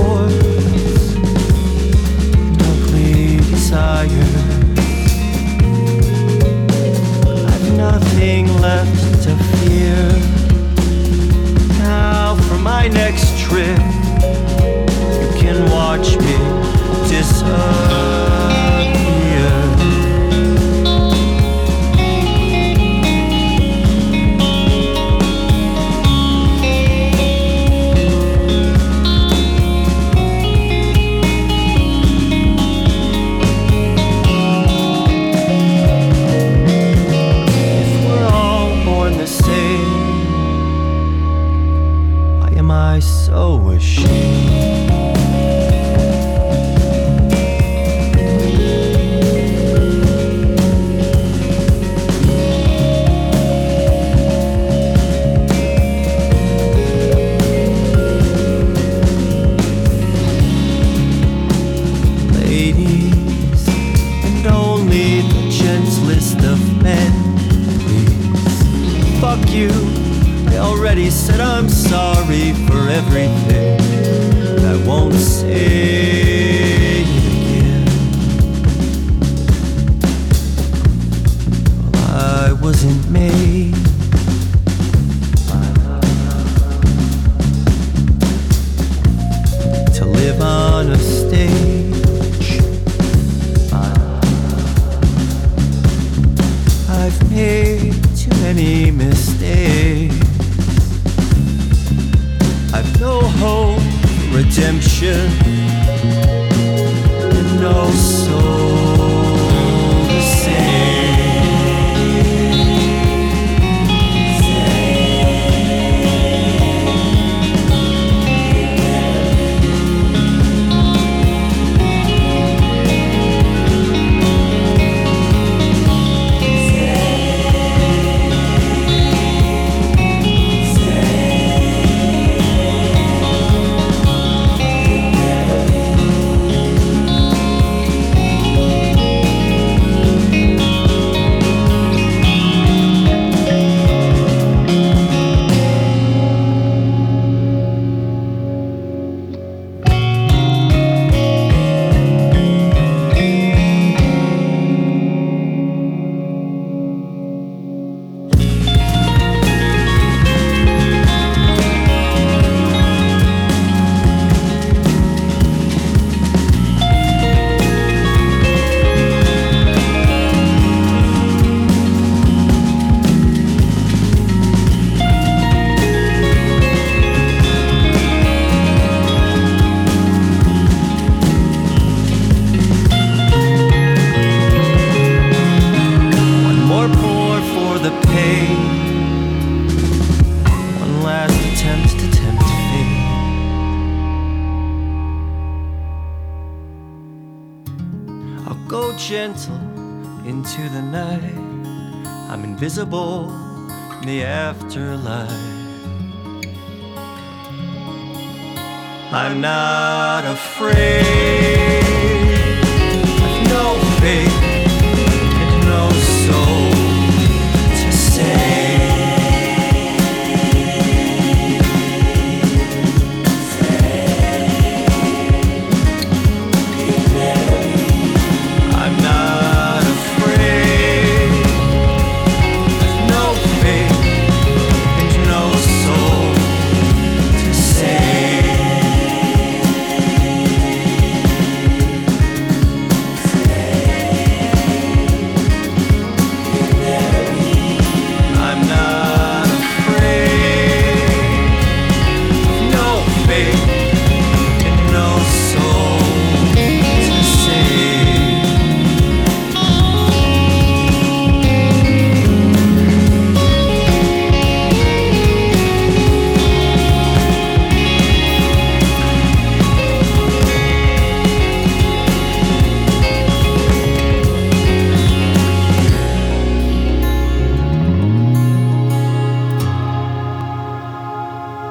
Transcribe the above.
force and ugly desire. I've nothing left to fear. Now for my next trip, you can watch me disappear. I so ashamed. Ladies, and only the gentlest of men, please. Fuck you. I already said I'm sorry for everything. I won't say it again. Well, I wasn't made to live on a stage. I've made too many mistakes. I've no hope for redemption and no soul to save. Go gentle into the night. I'm invisible in the afterlife. I'm not afraid. I've no faith.